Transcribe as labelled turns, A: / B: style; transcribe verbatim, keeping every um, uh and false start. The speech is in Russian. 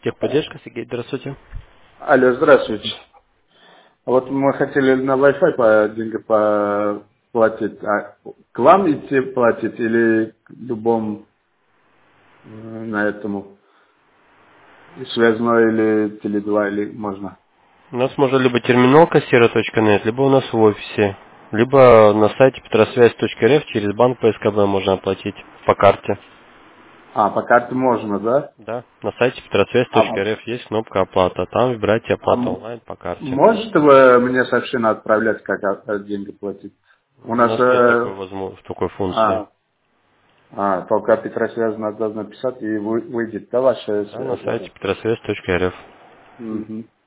A: Техподдержка, Сергей, здравствуйте.
B: Алло, здравствуйте. Вот мы хотели на Wi-Fi по деньги по- платить. А к вам идти платить или к любому э, на этому связной или теле два или можно?
A: У нас можно либо терминал кассира точка нет, либо у нас в офисе, либо на сайте петросвязь точка эр эф через банк P S K B можно оплатить по карте.
B: А, по карте можно, да?
A: Да, на сайте петросвязь
B: А,
A: точка эр эф есть кнопка оплата. Там выбирайте
B: а
A: оплата
B: м-
A: онлайн по карте.
B: можете вы мне сообщение отправлять, как а- а деньги платить? У
A: У
B: нас
A: нас нет такой
B: э,
A: возможности, такой функции.
B: а, а, только Петросвязь надо написать и вы- выйдет, да, ваша
A: Да, на
B: связь?
A: сайте петросвязь точка эр эф.
B: Мгм.